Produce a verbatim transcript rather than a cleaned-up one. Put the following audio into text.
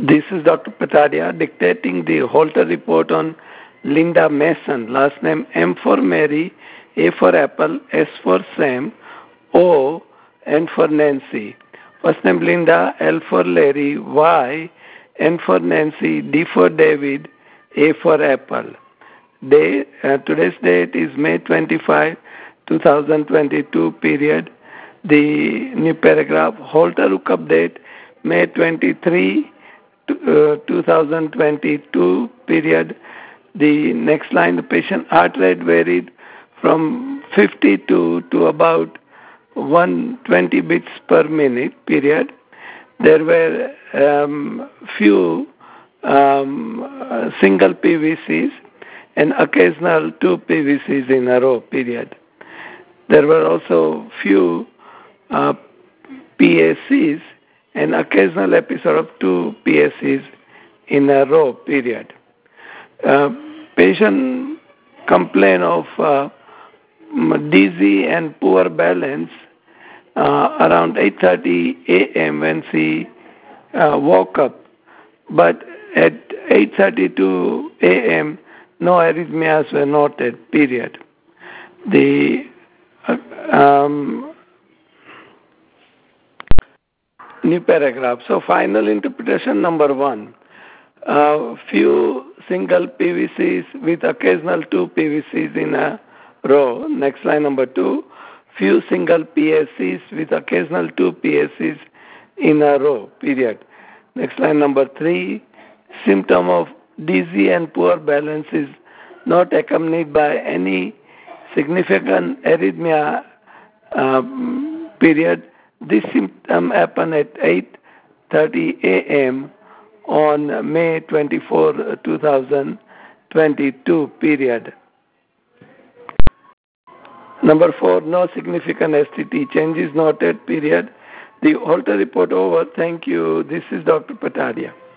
This is Doctor Patadia dictating the Holter report on Linda Mason. Last name M for Mary, A for Apple, S for Sam, O, N for Nancy. First name Linda, L for Larry, Y, N for Nancy, D for David, A for Apple. Day, uh, today's date is May twenty-fifth, twenty twenty-two, period. The new paragraph, Holter hookup date, May twenty-third, uh, twenty twenty-two, period. The next line, the patient heart rate varied from fifty-two to about one hundred twenty beats per minute, period. There were um, few um, uh, single P V Cs and occasional two P V Cs in a row, period. There were also few uh, P A Cs and occasional episode of two P A Cs in a row, period. Uh, patient complain of uh, dizzy and poor balance uh, around eight thirty a m when she uh, woke up, but at eight thirty-two a m no arrhythmias were noted, period. The uh, um, new paragraph. So final interpretation number one. Uh, few single P V Cs with occasional two P V Cs in a row. Next line number two. Few single P A Cs with occasional two P A Cs in a row, period. Next line number three. Symptom of dizzy and poor balance is not accompanied by any significant arrhythmia, um, period. This symptom happened at eight thirty a m on May twenty-fourth, twenty twenty-two, period. Number four, no significant S T T changes noted, period. The Holter report over. Thank you. This is Doctor Patadia.